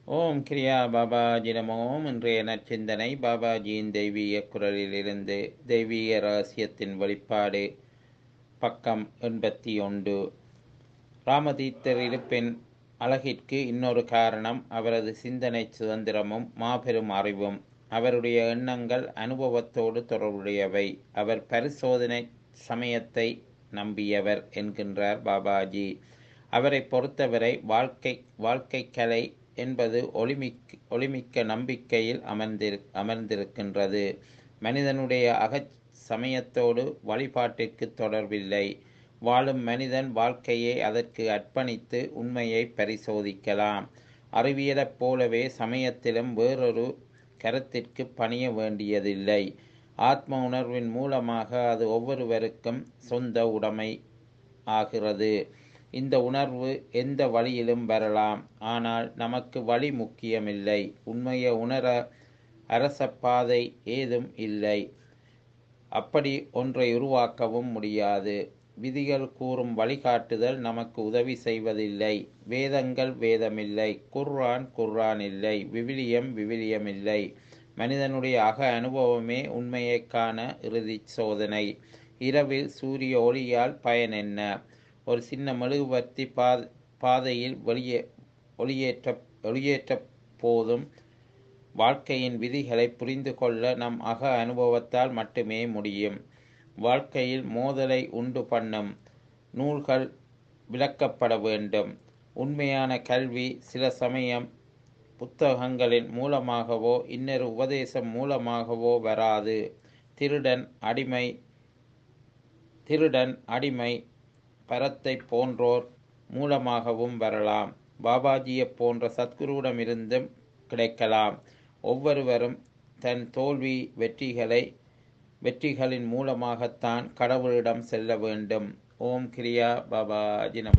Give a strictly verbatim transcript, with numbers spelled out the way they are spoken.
ஓம் கிரியா பாபாஜி நமோம். இன்றைய நற்சிந்தனை பாபாஜியின் தெய்வீக குரலிலிருந்து தெய்வீக ரகசியத்தின் வெளிப்பாடு, பக்கம் எண்பத்தி ஒன்று. ராமதீர்த்தர் இருப்பின் அழகிற்கு இன்னொரு காரணம் அவரது சிந்தனை சுதந்திரமும் மாபெரும் அறிவும். அவருடைய எண்ணங்கள் அனுபவத்தோடு தொடர்புடையவை. அவர் பரிசோதனை சமயத்தை நம்பியவர் என்கின்றார் பாபாஜி. அவரை பொறுத்தவரை வாழ்க்கை வாழ்க்கை கலை என்பது ஒளிமிக்க ஒளிமிக்க நம்பிக்கையில் அமர்ந்திரு அமர்ந்திருக்கின்றது. மனிதனுடைய அகச் சமயத்தோடு வழிபாட்டிற்கு தொடர்பில்லை. வாழும் மனிதன் வாழ்க்கையை அதற்கு அர்ப்பணித்து உண்மையை பரிசோதிக்கலாம். அறிவியலைப் போலவே சமயத்திலும் வேறொரு கருத்திற்கு பணிய வேண்டியதில்லை. ஆத்ம உணர்வின் மூலமாக அது ஒவ்வொருவருக்கும் சொந்த உடைமை ஆகிறது. இந்த உணர்வு எந்த வழியிலும் வரலாம். ஆனால் நமக்கு வழி முக்கியமில்லை. உண்மையை உணர அரச பாதை ஏதும் இல்லை. அப்படி ஒன்றை உருவாக்கவும் முடியாது. விதிகள் கூறும் வழிகாட்டுதல் நமக்கு உதவி செய்வதில்லை. வேதங்கள் வேதமில்லை. குர்ஆன் குர்ஆன் இல்லை. விவிலியம் விவிலியம் இல்லை. மனிதனுடைய அக அனுபவமே உண்மையை காண இறுதி சோதனை. இரவில் சூரிய ஒளியால் பயன் என்ன? ஒரு சின்ன மெழுகுவர்த்தி பா பாதையில் வெளியே ஒளியேற்ற ஒளியேற்ற போதும் வாழ்க்கையின் விதிகளை புரிந்து கொள்ள நம் அக அனுபவத்தால் மட்டுமே முடியும். வாழ்க்கையில் மோதலை உண்டு பண்ணும் நூல்கள் விளக்கப்பட வேண்டும். உண்மையான கல்வி சில சமயம் புத்தகங்களின் மூலமாகவோ இன்னொரு உபதேசம் மூலமாகவோ வராது. திருடன் அடிமை திருடன் அடிமை பரத்தை போன்றோர் மூலமாகவும் வரலாம். பாபாஜியை போன்ற சத்குருவிடமிருந்தும் கிடைக்கலாம். ஒவ்வொருவரும் தன் தோல்வி வெற்றிகளை வெற்றிகளின் மூலமாகத்தான் கடவுளிடம் செல்ல வேண்டும். ஓம் கிரியா பாபாஜி நமோ.